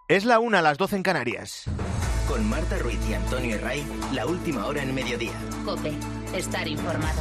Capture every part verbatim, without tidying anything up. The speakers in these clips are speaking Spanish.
Es la una, a las doce en Canarias. Con Marta Ruiz y Antonio Herray, la última hora en mediodía. COPE, estar informado.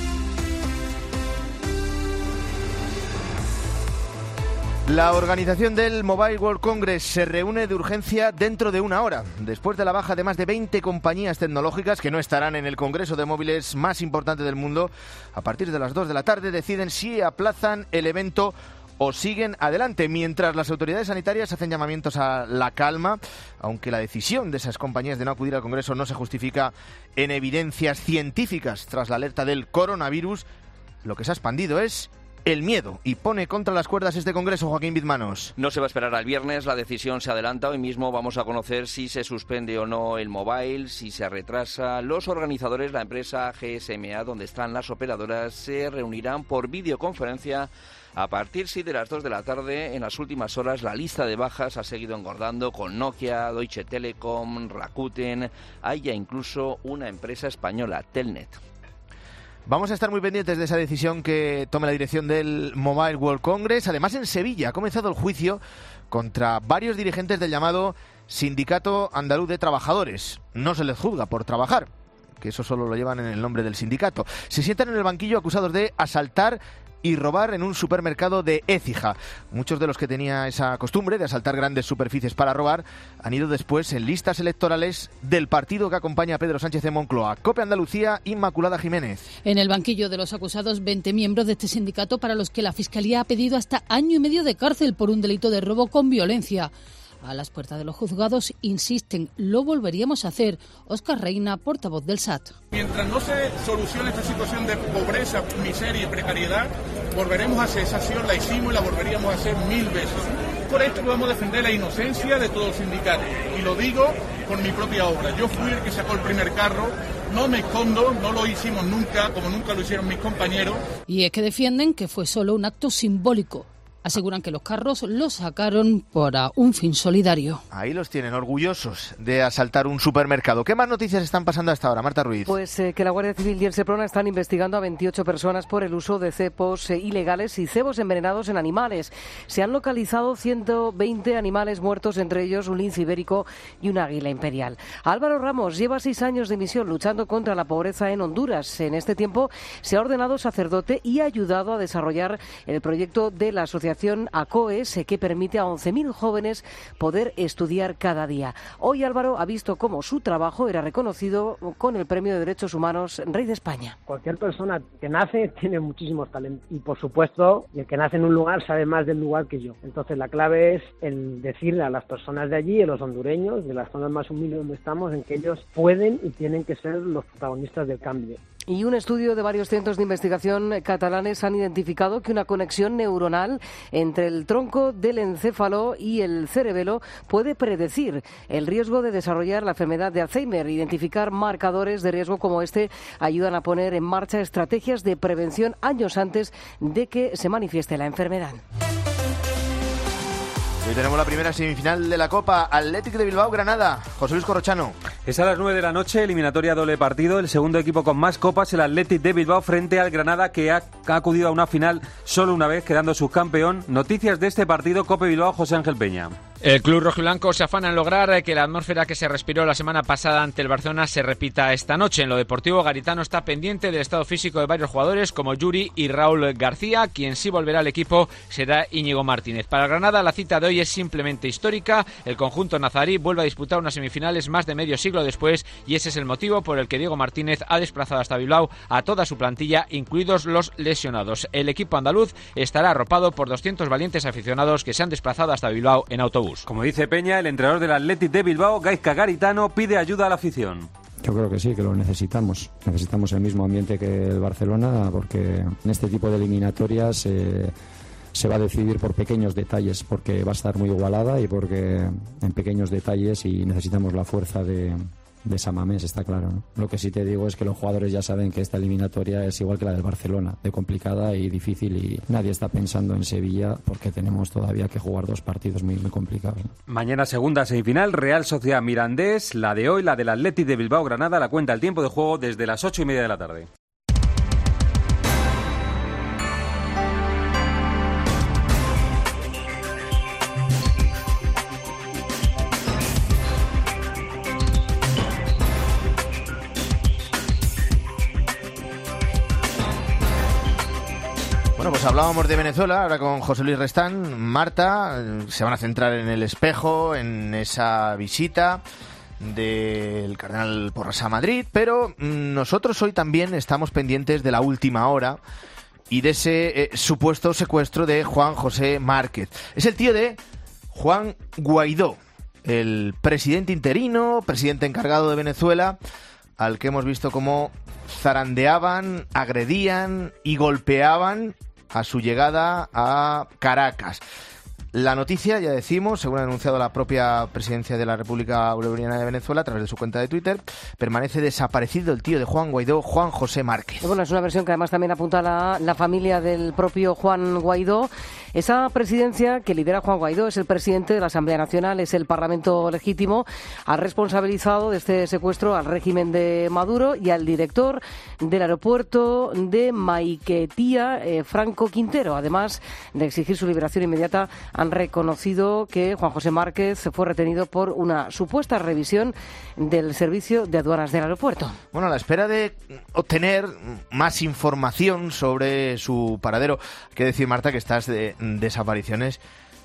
La organización del Mobile World Congress se reúne de urgencia dentro de una hora, después de la baja de más de veinte compañías tecnológicas que no estarán en el Congreso de Móviles más importante del mundo. A partir de las dos de la tarde deciden si aplazan el evento o siguen adelante, mientras las autoridades sanitarias hacen llamamientos a la calma, aunque la decisión de esas compañías de no acudir al Congreso no se justifica en evidencias científicas tras la alerta del coronavirus. Lo que se ha expandido es el miedo y pone contra las cuerdas este Congreso. Joaquín Bizmanos. No se va a esperar al viernes, la decisión se adelanta. Hoy mismo vamos a conocer si se suspende o no el mobile, si se retrasa. Los organizadores, la empresa G S M A, donde están las operadoras, se reunirán por videoconferencia a partir sí, de las dos de la tarde. En las últimas horas la lista de bajas ha seguido engordando con Nokia, Deutsche Telekom, Rakuten. Hay ya incluso una empresa española, Telnet. Vamos a estar muy pendientes de esa decisión que tome la dirección del Mobile World Congress. Además, en Sevilla ha comenzado el juicio contra varios dirigentes del llamado Sindicato Andaluz de Trabajadores. No se les juzga por trabajar, que eso solo lo llevan en el nombre del sindicato. Se sientan en el banquillo acusados de asaltar y robar en un supermercado de Écija. Muchos de los que tenía esa costumbre de asaltar grandes superficies para robar han ido después en listas electorales del partido que acompaña a Pedro Sánchez en Moncloa. COPE Andalucía, Inmaculada Jiménez. En el banquillo de los acusados, veinte miembros de este sindicato para los que la Fiscalía ha pedido hasta año y medio de cárcel por un delito de robo con violencia. A las puertas de los juzgados insisten, lo volveríamos a hacer. Óscar Reina, portavoz del S A T. Mientras no se solucione esta situación de pobreza, miseria y precariedad, volveremos a hacer esa acción, la hicimos y la volveríamos a hacer mil veces. Por esto podemos defender la inocencia de todos los sindicatos. Y lo digo por mi propia obra. Yo fui el que sacó el primer carro, no me escondo, no lo hicimos nunca, como nunca lo hicieron mis compañeros. Y es que defienden que fue solo un acto simbólico. Aseguran que los carros los sacaron para un fin solidario. Ahí los tienen, orgullosos de asaltar un supermercado. ¿Qué más noticias están pasando hasta ahora, Marta Ruiz? Pues eh, que la Guardia Civil y el Seprona están investigando a veintiocho personas por el uso de cepos eh, ilegales y cebos envenenados en animales. Se han localizado ciento veinte animales muertos, entre ellos un lince ibérico y un águila imperial. Álvaro Ramos lleva seis años de misión luchando contra la pobreza en Honduras. En este tiempo se ha ordenado sacerdote y ha ayudado a desarrollar el proyecto de la asociación ACOES, que permite a once mil jóvenes poder estudiar cada día. Hoy Álvaro ha visto cómo su trabajo era reconocido con el Premio de Derechos Humanos Rey de España. Cualquier persona que nace tiene muchísimos talentos y, por supuesto, el que nace en un lugar sabe más del lugar que yo. Entonces la clave es el decirle a las personas de allí, a los hondureños, de las zonas más humildes donde estamos, en que ellos pueden y tienen que ser los protagonistas del cambio. Y un estudio de varios centros de investigación catalanes han identificado que una conexión neuronal entre el tronco del encéfalo y el cerebelo puede predecir el riesgo de desarrollar la enfermedad de Alzheimer. Identificar marcadores de riesgo como este ayudan a poner en marcha estrategias de prevención años antes de que se manifieste la enfermedad. Hoy tenemos la primera semifinal de la Copa, Athletic de Bilbao-Granada. José Luis Corrochano. Es a las nueve de la noche, eliminatoria doble partido. El segundo equipo con más copas, el Athletic de Bilbao, frente al Granada, que ha, ha acudido a una final solo una vez, quedando subcampeón. Noticias de este partido, COPE Bilbao, José Ángel Peña. El club rojiblanco se afana en lograr que la atmósfera que se respiró la semana pasada ante el Barcelona se repita esta noche. En lo deportivo, Garitano está pendiente del estado físico de varios jugadores como Yuri y Raúl García. Quien sí volverá al equipo será Íñigo Martínez. Para Granada, la cita de hoy es simplemente histórica. El conjunto nazarí vuelve a disputar unas semifinales más de medio siglo después y ese es el motivo por el que Diego Martínez ha desplazado hasta Bilbao a toda su plantilla, incluidos los lesionados. El equipo andaluz estará arropado por doscientos valientes aficionados que se han desplazado hasta Bilbao en autobús. Como dice Peña, el entrenador del Athletic de Bilbao, Gaizka Garitano, pide ayuda a la afición. Yo creo que sí, que lo necesitamos. Necesitamos el mismo ambiente que el Barcelona, porque en este tipo de eliminatorias eh, se va a decidir por pequeños detalles, porque va a estar muy igualada y porque en pequeños detalles y necesitamos la fuerza de... de Samamés, está claro, ¿no? Lo que sí te digo es que los jugadores ya saben que esta eliminatoria es igual que la del Barcelona, de complicada y difícil, y nadie está pensando en Sevilla porque tenemos todavía que jugar dos partidos muy, muy complicados, ¿no? Mañana segunda semifinal, Real Sociedad Mirandés, la de hoy, la del Athletic de Bilbao Granada, la cuenta el tiempo de juego desde las ocho y media de la tarde. Pues hablábamos de Venezuela, ahora con José Luis Restán. Marta, se van a centrar en el Espejo, en esa visita del cardenal Porras a Madrid, pero nosotros hoy también estamos pendientes de la última hora y de ese eh, supuesto secuestro de Juan José Márquez. Es el tío de Juan Guaidó, el presidente interino, presidente encargado de Venezuela, al que hemos visto cómo zarandeaban, agredían y golpeaban a su llegada a Caracas. La noticia, ya decimos, según ha anunciado la propia presidencia de la República Bolivariana de Venezuela a través de su cuenta de Twitter, permanece desaparecido el tío de Juan Guaidó, Juan José Márquez. Bueno, es una versión que además también apunta la, la familia del propio Juan Guaidó. Esa presidencia que lidera Juan Guaidó es el presidente de la Asamblea Nacional, es el Parlamento legítimo, ha responsabilizado de este secuestro al régimen de Maduro y al director del aeropuerto de Maiquetía, eh, Franco Quintero. Además de exigir su liberación inmediata, han reconocido que Juan José Márquez fue retenido por una supuesta revisión del servicio de aduanas del aeropuerto. Bueno, a la espera de obtener más información sobre su paradero, hay que decir, Marta, que estas de, desapariciones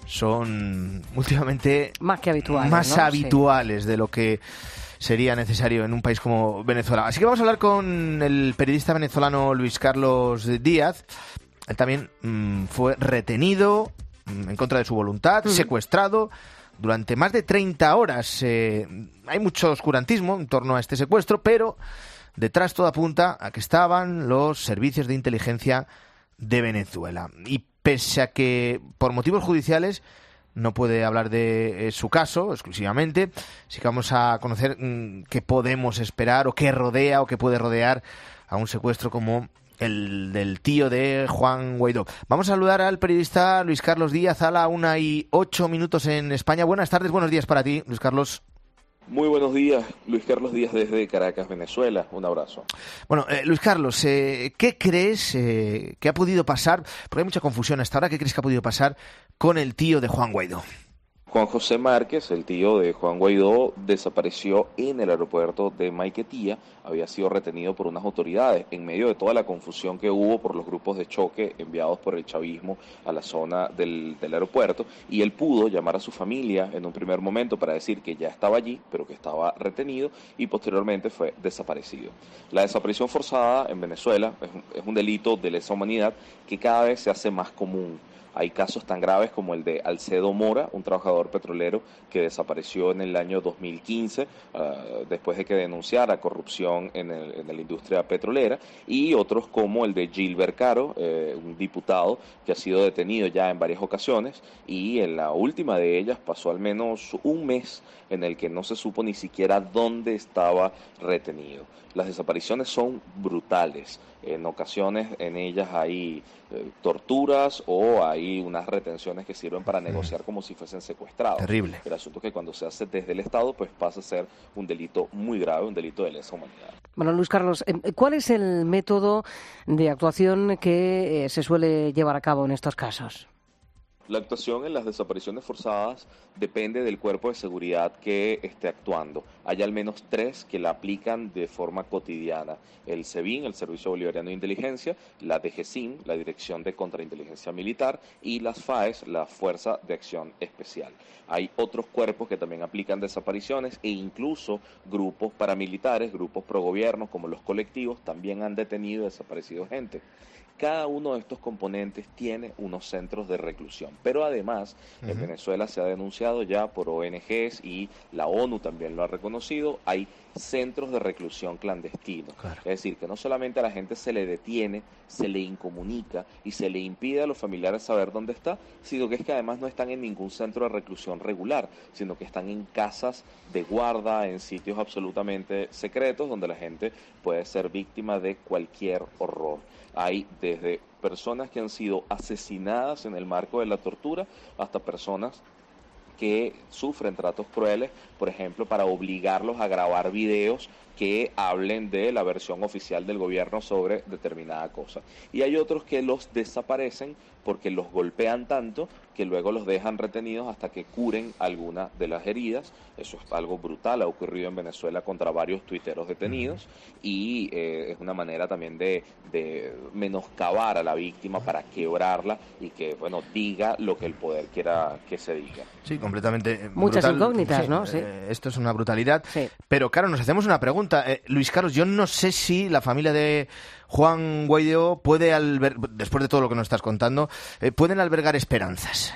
son últimamente más que habituales, más ¿no? habituales Sí. de lo que sería necesario en un país como Venezuela. Así que vamos a hablar con el periodista venezolano Luis Carlos Díaz. Él también mmm, fue retenido en contra de su voluntad, mm. secuestrado durante más de treinta horas. Eh, hay mucho oscurantismo en torno a este secuestro, pero detrás todo apunta a que estaban los servicios de inteligencia de Venezuela. Y pese a que por motivos judiciales no puede hablar de eh, su caso exclusivamente, sí que vamos a conocer mmm, qué podemos esperar o qué rodea o qué puede rodear a un secuestro como el del tío de Juan Guaidó. Vamos a saludar al periodista Luis Carlos Díaz a la una y ocho minutos en España. Buenas tardes, buenos días para ti, Luis Carlos. Muy buenos días, Luis Carlos Díaz desde Caracas, Venezuela. Un abrazo. Bueno, eh, Luis Carlos, eh, ¿qué crees eh, que ha podido pasar? Porque hay mucha confusión hasta ahora. ¿Qué crees que ha podido pasar con el tío de Juan Guaidó? Juan José Márquez, el tío de Juan Guaidó, desapareció en el aeropuerto de Maiquetía. Había sido retenido por unas autoridades en medio de toda la confusión que hubo por los grupos de choque enviados por el chavismo a la zona del, del aeropuerto, y él pudo llamar a su familia en un primer momento para decir que ya estaba allí, pero que estaba retenido, y posteriormente fue desaparecido. La desaparición forzada en Venezuela es un, es un delito de lesa humanidad que cada vez se hace más común. Hay casos tan graves como el de Alcedo Mora, un trabajador petrolero que desapareció en el año dos mil quince uh, después de que denunciara corrupción en, el, en la industria petrolera, y otros como el de Gilbert Caro, eh, un diputado que ha sido detenido ya en varias ocasiones, y en la última de ellas pasó al menos un mes en el que no se supo ni siquiera dónde estaba retenido. Las desapariciones son brutales. En ocasiones en ellas hay eh, torturas o hay unas retenciones que sirven para negociar como si fuesen secuestrados. Terrible. El asunto es que cuando se hace desde el Estado, pues pasa a ser un delito muy grave, un delito de lesa humanidad. Bueno, Luis Carlos, ¿cuál es el método de actuación que eh, se suele llevar a cabo en estos casos? La actuación en las desapariciones forzadas depende del cuerpo de seguridad que esté actuando. Hay al menos tres que la aplican de forma cotidiana: el SEBIN, el Servicio Bolivariano de Inteligencia, la DGCIN, la Dirección de Contrainteligencia Militar, y las FAES, la Fuerza de Acción Especial. Hay otros cuerpos que también aplican desapariciones, e incluso grupos paramilitares, grupos progobierno como los colectivos, también han detenido y desaparecido gente. Cada uno de estos componentes tiene unos centros de reclusión, pero además uh-huh. en Venezuela se ha denunciado ya por O N Ges y la ONU también lo ha reconocido, hay centros de reclusión clandestinos. Claro. Es decir, que no solamente a la gente se le detiene, se le incomunica y se le impide a los familiares saber dónde está, sino que es que además no están en ningún centro de reclusión regular, sino que están en casas de guarda, en sitios absolutamente secretos, donde la gente puede ser víctima de cualquier horror. Hay desde personas que han sido asesinadas en el marco de la tortura hasta personas que sufren tratos crueles, por ejemplo, para obligarlos a grabar videos que hablen de la versión oficial del gobierno sobre determinada cosa. Y hay otros que los desaparecen porque los golpean tanto que luego los dejan retenidos hasta que curen alguna de las heridas. Eso es algo brutal, ha ocurrido en Venezuela contra varios tuiteros detenidos y eh, es una manera también de, de menoscabar a la víctima para quebrarla y que, bueno, diga lo que el poder quiera que se diga. Sí, completamente. Muchas brutal. incógnitas, sí, ¿no? Sí. Eh, esto es una brutalidad. Sí. Pero claro, nos hacemos una pregunta. Eh, Luis Carlos, yo no sé si la familia de Juan Guaidó puede albergar, después de todo lo que nos estás contando, eh, pueden albergar esperanzas.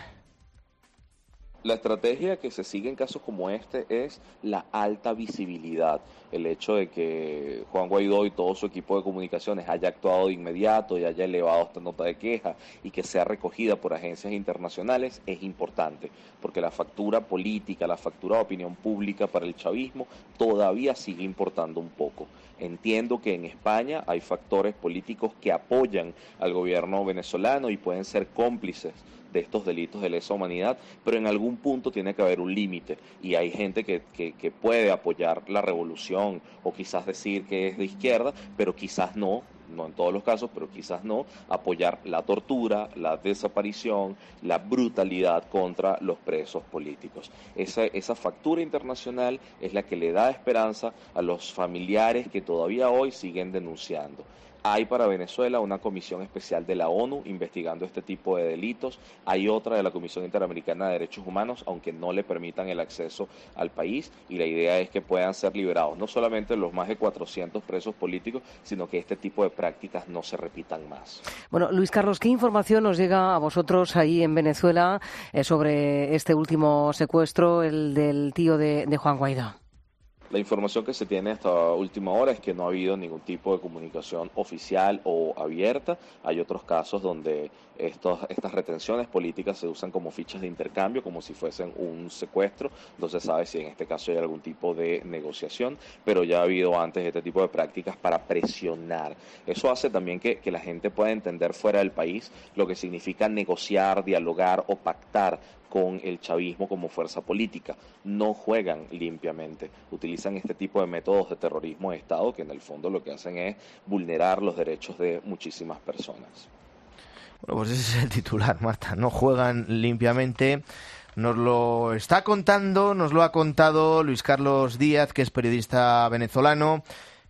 La estrategia que se sigue en casos como este es la alta visibilidad. El hecho de que Juan Guaidó y todo su equipo de comunicaciones haya actuado de inmediato y haya elevado esta nota de queja y que sea recogida por agencias internacionales es importante, porque la factura política, la factura de opinión pública para el chavismo todavía sigue importando un poco. Entiendo que en España hay factores políticos que apoyan al gobierno venezolano y pueden ser cómplices de estos delitos de lesa humanidad, pero en algún punto tiene que haber un límite y hay gente que, que, que puede apoyar la revolución o quizás decir que es de izquierda, pero quizás no, no en todos los casos, pero quizás no, apoyar la tortura, la desaparición, la brutalidad contra los presos políticos. Esa, esa factura internacional es la que le da esperanza a los familiares que todavía hoy siguen denunciando. Hay para Venezuela una comisión especial de la ONU investigando este tipo de delitos. Hay otra de la Comisión Interamericana de Derechos Humanos, aunque no le permitan el acceso al país. Y la idea es que puedan ser liberados no solamente los más de cuatrocientos presos políticos, sino que este tipo de prácticas no se repitan más. Bueno, Luis Carlos, ¿qué información nos llega a vosotros ahí en Venezuela eh, sobre este último secuestro, el del tío de, de Juan Guaidó? La información que se tiene hasta última hora es que no ha habido ningún tipo de comunicación oficial o abierta. Hay otros casos donde estos, estas retenciones políticas se usan como fichas de intercambio, como si fuesen un secuestro. No se sabe si en este caso hay algún tipo de negociación, pero ya ha habido antes este tipo de prácticas para presionar. Eso hace también que, que la gente pueda entender fuera del país lo que significa negociar, dialogar o pactar con el chavismo como fuerza política. No juegan limpiamente, utilizan este tipo de métodos de terrorismo de Estado que en el fondo lo que hacen es vulnerar los derechos de muchísimas personas. Bueno, pues ese es el titular, Marta. No juegan limpiamente. Nos lo está contando, nos lo ha contado Luis Carlos Díaz, que es periodista venezolano,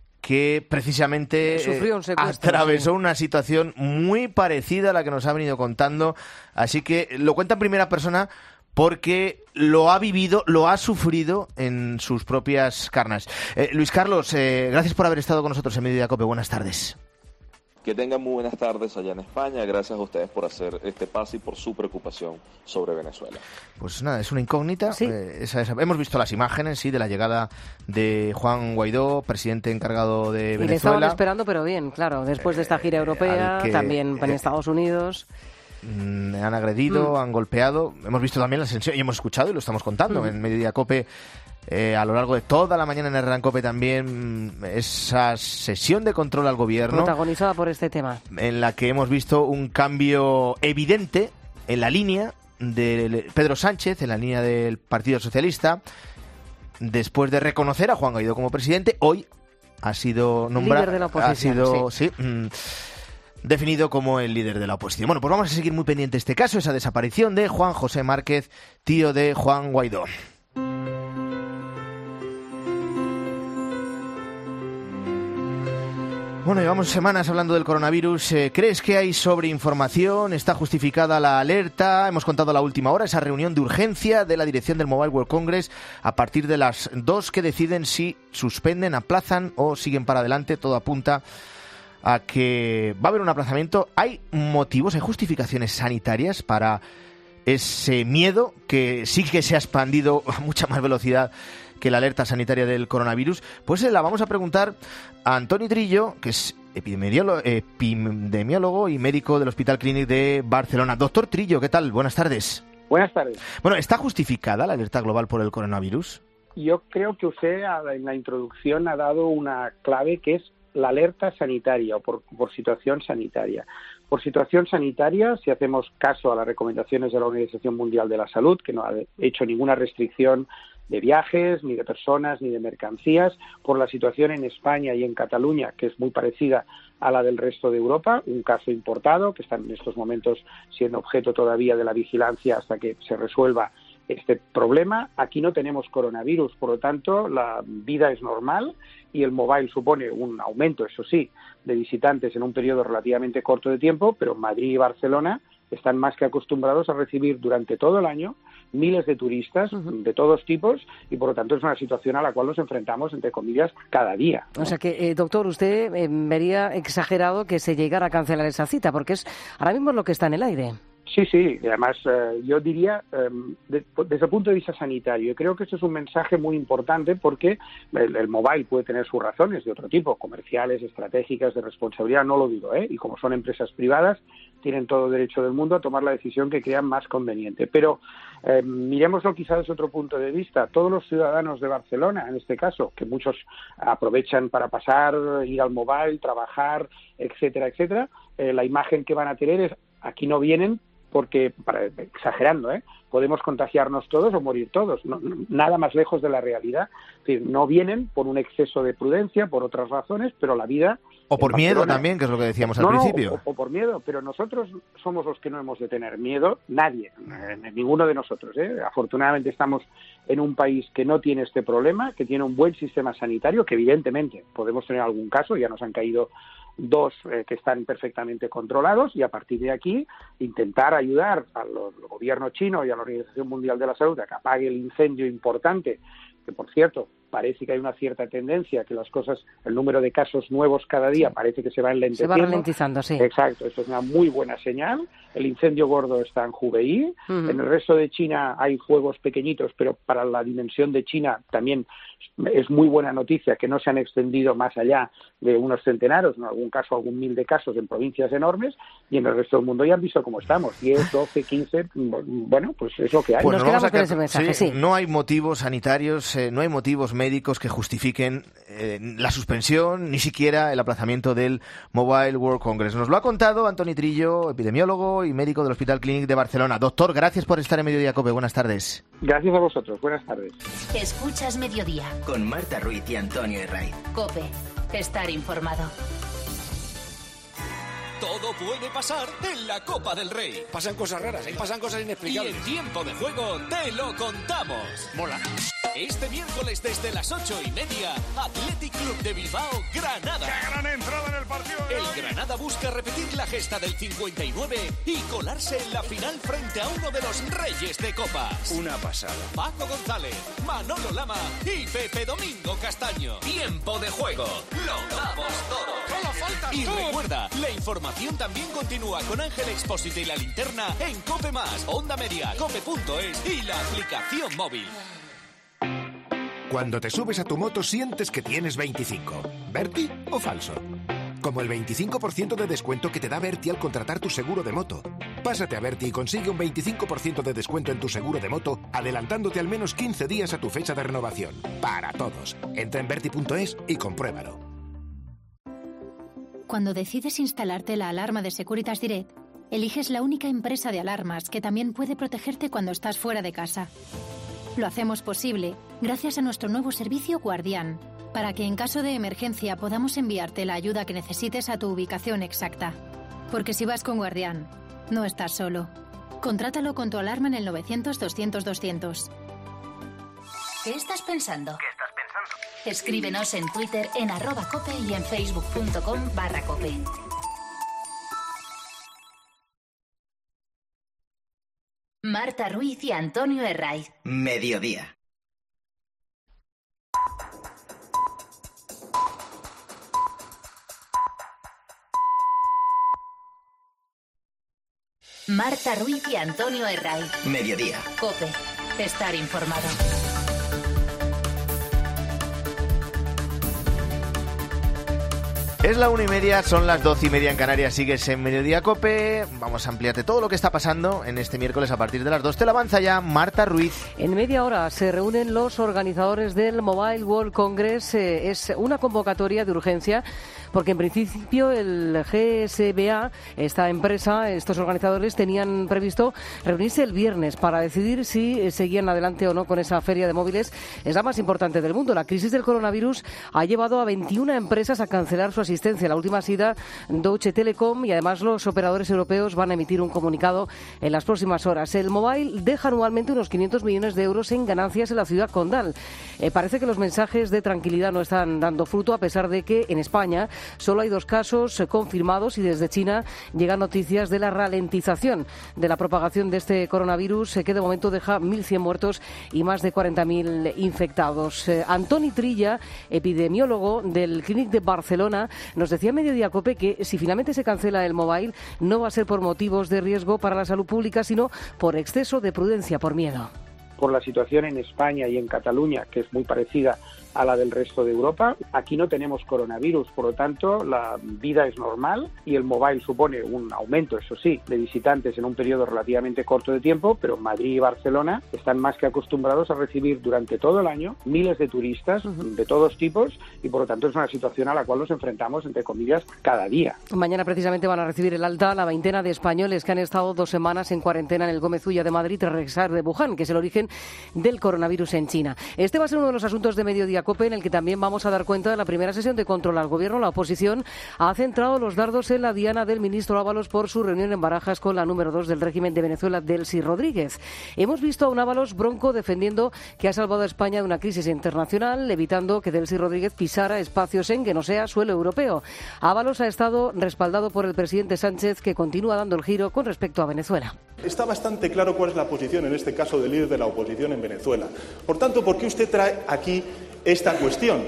que precisamente sufrió un secuestro, atravesó sí. una situación muy parecida a la que nos ha venido contando. Así que lo cuenta en primera persona porque lo ha vivido, lo ha sufrido en sus propias carnes. Eh, Luis Carlos, eh, gracias por haber estado con nosotros en Mediodía Cope. Buenas tardes. Que tengan muy buenas tardes allá en España. Gracias a ustedes por hacer este pase y por su preocupación sobre Venezuela. Pues nada, es una incógnita. ¿Sí? Eh, esa, esa. Hemos visto las imágenes, sí, de la llegada de Juan Guaidó, presidente encargado de Venezuela. Y le estaban esperando, pero bien, claro, después de esta gira europea, eh, que, también en eh, Estados Unidos. Mm, han agredido, mm. han golpeado. Hemos visto también la sensación, y hemos escuchado, y lo estamos contando mm. en Mediodía Cope, Eh, a lo largo de toda la mañana en Herrera Cope también, esa sesión de control al gobierno protagonizada por este tema, en la que hemos visto un cambio evidente en la línea de Pedro Sánchez, en la línea del Partido Socialista. Después de reconocer a Juan Guaidó como presidente, hoy ha sido nombrado, líder de la oposición, ha sido sí. sí, mm, definido como el líder de la oposición. Bueno, pues vamos a seguir muy pendiente este caso, esa desaparición de Juan José Márquez, tío de Juan Guaidó. Bueno, llevamos semanas hablando del coronavirus. Eh, ¿Crees que hay sobreinformación? ¿Está justificada la alerta? Hemos contado a la última hora esa reunión de urgencia de la dirección del Mobile World Congress a partir de las dos que deciden si suspenden, aplazan o siguen para adelante. Todo apunta a que va a haber un aplazamiento. ¿Hay motivos, hay justificaciones sanitarias para ese miedo que sí que se ha expandido a mucha más velocidad que la alerta sanitaria del coronavirus? Pues se la vamos a preguntar a Antoni Trillo, que es epidemiólogo, epidemiólogo y médico del Hospital Clínic de Barcelona. Doctor Trillo, ¿qué tal? Buenas tardes. Buenas tardes. Bueno, ¿está justificada la alerta global por el coronavirus? Yo creo que usted en la introducción ha dado una clave que es la alerta sanitaria o por, por situación sanitaria. Por situación sanitaria, si hacemos caso a las recomendaciones de la Organización Mundial de la Salud, que no ha hecho ninguna restricción de viajes, ni de personas, ni de mercancías, por la situación en España y en Cataluña, que es muy parecida a la del resto de Europa, un caso importado que está en estos momentos siendo objeto todavía de la vigilancia hasta que se resuelva este problema. Aquí no tenemos coronavirus, por lo tanto la vida es normal y el mobile supone un aumento, eso sí, de visitantes en un periodo relativamente corto de tiempo, pero Madrid y Barcelona están más que acostumbrados a recibir durante todo el año miles de turistas uh-huh. de todos tipos y por lo tanto es una situación a la cual nos enfrentamos, entre comillas, cada día, ¿no? O sea que, eh, doctor, usted eh, vería exagerado que se llegara a cancelar esa cita, porque es ahora mismo lo que está en el aire. Sí, sí, y además eh, yo diría, eh, de, desde el punto de vista sanitario, creo que esto es un mensaje muy importante porque el, el mobile puede tener sus razones de otro tipo, comerciales, estratégicas, de responsabilidad, no lo digo, ¿eh? Y como son empresas privadas, tienen todo derecho del mundo a tomar la decisión que crean más conveniente. Pero eh, miremoslo quizá desde otro punto de vista. Todos los ciudadanos de Barcelona, en este caso, que muchos aprovechan para pasar, ir al mobile, trabajar, etcétera, etcétera, eh, la imagen que van a tener es, aquí no vienen porque, para, exagerando, ¿eh? podemos contagiarnos todos o morir todos, no, no, nada más lejos de la realidad. Es decir, no vienen por un exceso de prudencia, por otras razones, pero la vida... O por miedo también, que es lo que decíamos al no, principio. No, o, o por miedo, pero nosotros somos los que no hemos de tener miedo, nadie, eh, ninguno de nosotros. ¿eh? Afortunadamente estamos en un país que no tiene este problema, que tiene un buen sistema sanitario, que evidentemente podemos tener algún caso, ya nos han caído dos eh, que están perfectamente controlados y a partir de aquí intentar ayudar al gobierno chino y a la Organización Mundial de la Salud a que apague el incendio importante, que por cierto parece que hay una cierta tendencia que las cosas, el número de casos nuevos cada día parece que se va enlenteciendo. Se va ralentizando, sí. Exacto, esto es una muy buena señal. El incendio gordo está en Hubei. Uh-huh. En el resto de China hay fuegos pequeñitos, pero para la dimensión de China también es muy buena noticia que no se han extendido más allá de unos centenares, en algún caso algún mil de casos en provincias enormes, y en el resto del mundo ya han visto cómo estamos, diez, doce, quince, bueno, pues es lo que hay. Pues nos nos quedamos con ese mensaje, sí, sí. No hay motivos sanitarios, eh, no hay motivos médicos que justifiquen eh, la suspensión, ni siquiera el aplazamiento del Mobile World Congress. Nos lo ha contado Antoni Trillo, epidemiólogo y médico del Hospital Clínic de Barcelona. Doctor, gracias por estar en Mediodía Cope. Buenas tardes. Gracias a vosotros. Buenas tardes. Escuchas Mediodía. Con Marta Ruiz y Antonio Herraiz. Cope. Estar informado. Todo puede pasar en la Copa del Rey. Pasan cosas raras, ¿eh? Pasan cosas inexplicables. Y en Tiempo de Juego te lo contamos. Mola. Este miércoles desde las ocho y media, Athletic Club de Bilbao, Granada. ¡Qué gran entrada en el partido de El hoy! Granada busca repetir la gesta del cincuenta y nueve y colarse en la final frente a uno de los reyes de copas. Una pasada. Paco González, Manolo Lama y Pepe Domingo Castaño. Tiempo de Juego. Lo damos todo. ¡Solo faltas Y tú! recuerda, la información también continúa con Ángel Expósito y La Linterna en Cope Más, Onda Media, cope punto es y la aplicación móvil. Cuando te subes a tu moto sientes que tienes veinticinco. ¿Berti o falso? Como el veinticinco por ciento de descuento que te da Berti al contratar tu seguro de moto. Pásate a Berti y consigue un veinticinco por ciento de descuento en tu seguro de moto, adelantándote al menos quince días a tu fecha de renovación. Para todos. Entra en berti punto es y compruébalo. Cuando decides instalarte la alarma de Securitas Direct, eliges la única empresa de alarmas que también puede protegerte cuando estás fuera de casa. Lo hacemos posible gracias a nuestro nuevo servicio Guardián, para que en caso de emergencia podamos enviarte la ayuda que necesites a tu ubicación exacta. Porque si vas con Guardián, no estás solo. Contrátalo con tu alarma en el novecientos, doscientos, doscientos. ¿Qué estás pensando? ¿Qué estás pensando? Escríbenos en Twitter en arroba cope y en facebook punto com barra cope. Marta Ruiz y Antonio Herraiz. Mediodía. Marta Ruiz y Antonio Herraiz. Mediodía. Cope. Estar informado. Es la una y media, son las doce y media en Canarias, sigues en Mediodía Cope. Vamos a ampliarte todo lo que está pasando en este miércoles a partir de las dos. Te la avanza ya Marta Ruiz. En media hora se reúnen los organizadores del Mobile World Congress. Eh, es una convocatoria de urgencia porque en principio el G S B A, esta empresa, estos organizadores tenían previsto reunirse el viernes para decidir si seguían adelante o no con esa feria de móviles. Es la más importante del mundo. La crisis del coronavirus ha llevado a veintiuna empresas a cancelar su asistencia. La última ha sido Deutsche Telekom y además los operadores europeos van a emitir un comunicado en las próximas horas. El Mobile deja anualmente unos quinientos millones de euros en ganancias en la ciudad condal. Eh, parece que los mensajes de tranquilidad no están dando fruto, a pesar de que en España solo hay dos casos confirmados y desde China llegan noticias de la ralentización de la propagación de este coronavirus, eh, que de momento deja mil cien muertos y más de cuarenta mil infectados. Eh, Antoni Trilla, epidemiólogo del Clínic de Barcelona, nos decía en Mediodía Cope que si finalmente se cancela el Mobile no va a ser por motivos de riesgo para la salud pública, sino por exceso de prudencia, por miedo. Por la situación en España y en Cataluña, que es muy parecida a la del resto de Europa. Aquí no tenemos coronavirus, por lo tanto la vida es normal y el Mobile supone un aumento, eso sí, de visitantes en un periodo relativamente corto de tiempo, pero Madrid y Barcelona están más que acostumbrados a recibir durante todo el año miles de turistas de todos tipos y por lo tanto es una situación a la cual nos enfrentamos, entre comillas, cada día. Mañana precisamente van a recibir el alta la veintena de españoles que han estado dos semanas en cuarentena en el Gómez Ulla de Madrid tras regresar de Wuhan, que es el origen del coronavirus en China. Este va a ser uno de los asuntos de Mediodía Cope en el que también vamos a dar cuenta de la primera sesión de control al Gobierno. La oposición ha centrado los dardos en la diana del ministro Ábalos por su reunión en Barajas con la número dos del régimen de Venezuela, Delcy Rodríguez. Hemos visto a un Ábalos bronco defendiendo que ha salvado a España de una crisis internacional, evitando que Delcy Rodríguez pisara espacio Schengen, o sea, suelo europeo. Ábalos ha estado respaldado por el presidente Sánchez, que continúa dando el giro con respecto a Venezuela. Está bastante claro cuál es la posición, en este caso, del líder de la oposición en Venezuela. Por tanto, ¿por qué usted trae aquí esta cuestión?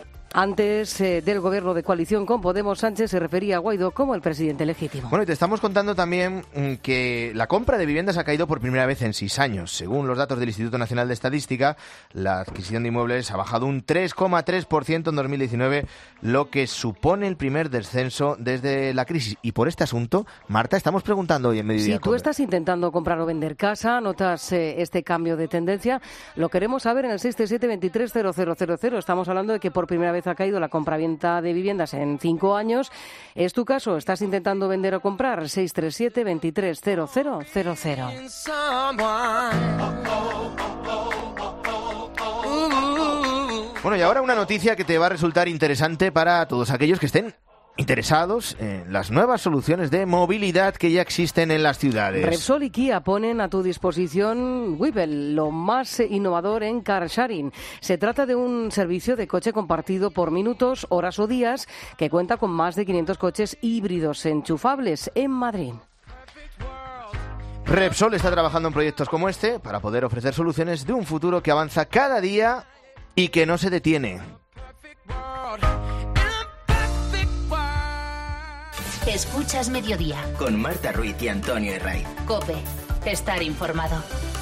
Antes eh, del gobierno de coalición con Podemos, Sánchez se refería a Guaidó como el presidente legítimo. Bueno, y te estamos contando también mm, que la compra de viviendas ha caído por primera vez en seis años. Según los datos del Instituto Nacional de Estadística, la adquisición de inmuebles ha bajado un tres coma tres por ciento en dos mil diecinueve, lo que supone el primer descenso desde la crisis. Y por este asunto, Marta, estamos preguntando hoy en Mediodía. Si tú estás intentando comprar o vender casa, notas eh, este cambio de tendencia, lo queremos saber en el seis tres siete, veintitrés cero cero cero cero. Estamos hablando de que por primera vez ha caído la compraventa de viviendas en cinco años. ¿Es tu caso? ¿Estás intentando vender o comprar? seis tres siete, veintitrés cero cero cero cero. Bueno, y ahora una noticia que te va a resultar interesante para todos aquellos que estén interesados en las nuevas soluciones de movilidad que ya existen en las ciudades. Repsol y Kia ponen a tu disposición Webull, lo más innovador en car sharing. Se trata de un servicio de coche compartido por minutos, horas o días que cuenta con más de quinientos coches híbridos enchufables en Madrid. Repsol está trabajando en proyectos como este para poder ofrecer soluciones de un futuro que avanza cada día y que no se detiene. Escuchas Mediodía con Marta Ruiz y Antonio Herraiz. Cope, estar informado.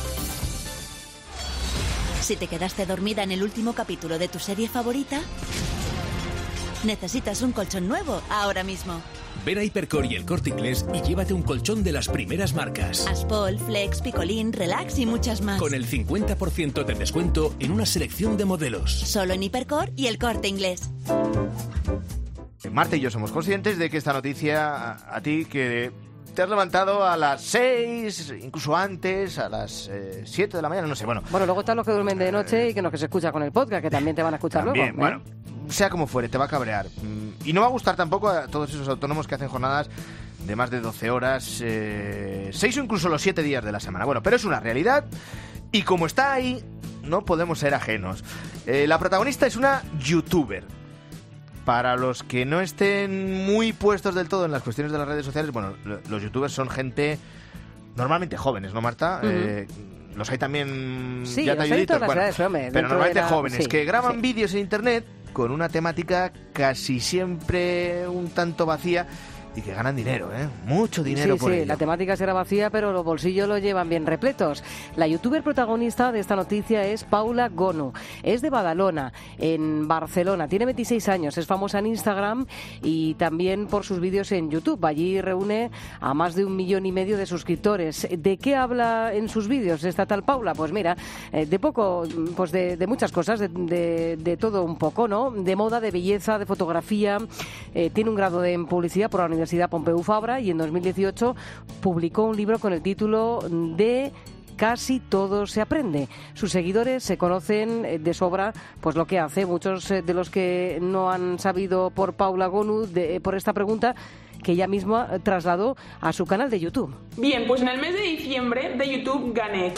Si te quedaste dormida en el último capítulo de tu serie favorita, necesitas un colchón nuevo ahora mismo. Ven a Hipercor y El Corte Inglés y llévate un colchón de las primeras marcas. Aspol, Flex, Picolín, Relax y muchas más. Con el cincuenta por ciento de descuento en una selección de modelos. Solo en Hipercor y El Corte Inglés. Marta y yo somos conscientes de que esta noticia a, a ti que te has levantado a las seis, incluso antes, a las eh, siete de la mañana, no sé, bueno. Bueno, luego están los que duermen de noche y que nos que se escucha con el podcast, que también te van a escuchar también, luego. ¿eh? Bueno, sea como fuere, te va a cabrear. Y no va a gustar tampoco a todos esos autónomos que hacen jornadas de más de doce horas, eh, seis o incluso los siete días de la semana. Bueno, pero es una realidad y como está ahí, no podemos ser ajenos. Eh, la protagonista es una youtuber. Para los que no estén muy puestos del todo en las cuestiones de las redes sociales, bueno, los youtubers son gente normalmente jóvenes, ¿no, Marta? Uh-huh. Eh, los hay también sí, ya talluditos, bueno, edades, hombre, pero normalmente la... jóvenes, sí, que graban sí. vídeos en internet con una temática casi siempre un tanto vacía y que ganan dinero, ¿eh? Mucho dinero sí, por sí, ello. La temática será vacía, pero los bolsillos lo llevan bien repletos. La youtuber protagonista de esta noticia es Paula Gonu. Es de Badalona, en Barcelona. Tiene veintiséis años, es famosa en Instagram y también por sus vídeos en YouTube. Allí reúne a más de un millón y medio de suscriptores. ¿De qué habla en sus vídeos esta tal Paula? Pues mira, eh, de poco, pues de, de muchas cosas, de, de, de todo un poco, ¿no? De moda, de belleza, de fotografía. Eh, tiene un grado de, en publicidad por la Universidad Pompeu Fabra y en dos mil dieciocho publicó un libro con el título de Casi todo se aprende. Sus seguidores se conocen de sobra pues lo que hace. Muchos de los que no han sabido por Paula Gonu de, por esta pregunta que ella misma trasladó a su canal de YouTube. Bien, pues en el mes de diciembre de YouTube gané.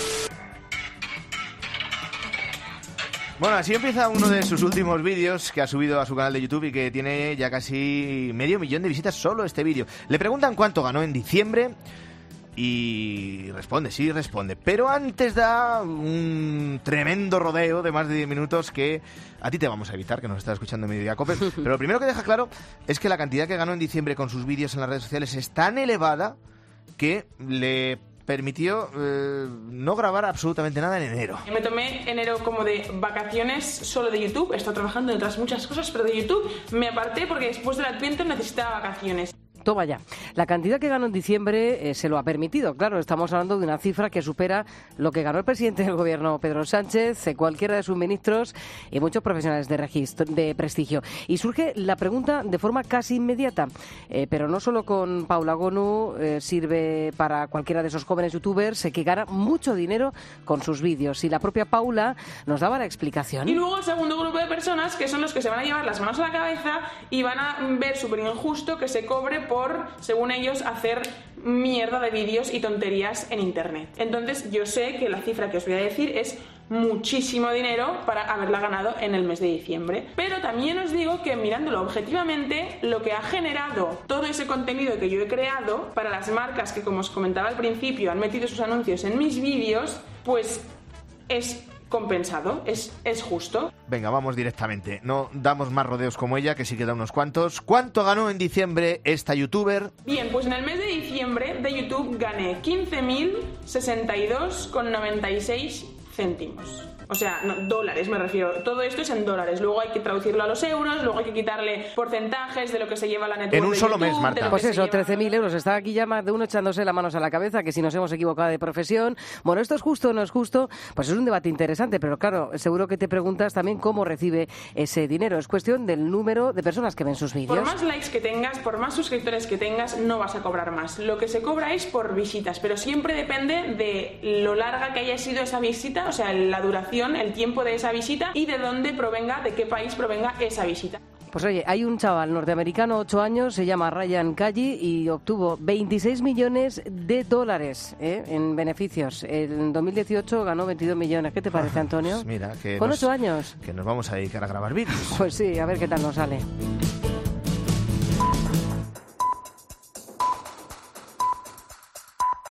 Bueno, así empieza uno de sus últimos vídeos que ha subido a su canal de YouTube y que tiene ya casi medio millón de visitas solo este vídeo. Le preguntan cuánto ganó en diciembre y responde, sí, responde. Pero antes da un tremendo rodeo de más de diez minutos que a ti te vamos a evitar, que nos estás escuchando en Mediodía Cope. Pero lo primero que deja claro es que la cantidad que ganó en diciembre con sus vídeos en las redes sociales es tan elevada que le permitió eh, no grabar absolutamente nada en enero. Me tomé enero como de vacaciones solo de YouTube. He estado trabajando en otras muchas cosas, pero de YouTube me aparté porque después del Adviento necesitaba vacaciones. Toma ya. La cantidad que ganó en diciembre eh, se lo ha permitido. Claro, estamos hablando de una cifra que supera lo que ganó el presidente del gobierno, Pedro Sánchez, eh, cualquiera de sus ministros y muchos profesionales de registro, de prestigio. Y surge la pregunta de forma casi inmediata, eh, pero no solo con Paula Gonu, eh, sirve para cualquiera de esos jóvenes youtubers eh, que gana mucho dinero con sus vídeos. Y la propia Paula nos daba la explicación. Y luego el segundo grupo de personas, que son los que se van a llevar las manos a la cabeza y van a ver súper injusto que se cobre por por, según ellos, hacer mierda de vídeos y tonterías en internet. Entonces yo sé que la cifra que os voy a decir es muchísimo dinero para haberla ganado en el mes de diciembre. Pero también os digo que mirándolo objetivamente, lo que ha generado todo ese contenido que yo he creado para las marcas que, como os comentaba al principio, han metido sus anuncios en mis vídeos, pues es compensado, es, es justo. Venga, vamos directamente. No damos más rodeos como ella, que sí queda unos cuantos. ¿Cuánto ganó en diciembre esta youtuber? Bien, pues en el mes de diciembre de YouTube gané quince mil sesenta y dos con noventa y seis céntimos. O sea, no, dólares me refiero. Todo esto es en dólares. Luego hay que traducirlo a los euros, luego hay que quitarle porcentajes de lo que se lleva la network. En un solo YouTube, mes, Marta. Pues eso, trece mil euros. Está aquí ya más de uno echándose las manos a la cabeza, que si nos hemos equivocado de profesión. Bueno, esto es justo o no es justo, pues es un debate interesante, pero claro, seguro que te preguntas también cómo recibe ese dinero. Es cuestión del número de personas que ven sus vídeos. Por más likes que tengas, por más suscriptores que tengas, no vas a cobrar más. Lo que se cobra es por visitas, pero siempre depende de lo larga que haya sido esa visita, o sea, la duración, el tiempo de esa visita y de dónde provenga, de qué país provenga esa visita. Pues oye, hay un chaval norteamericano, ocho años, se llama Ryan Kaji y obtuvo veintiséis millones de dólares ¿eh? en beneficios. En dos mil dieciocho ganó veintidós millones. ¿Qué te parece, Antonio? Pues mira, que con nos, ocho años. Que nos vamos a dedicar a grabar vídeos. Pues sí, a ver qué tal nos sale.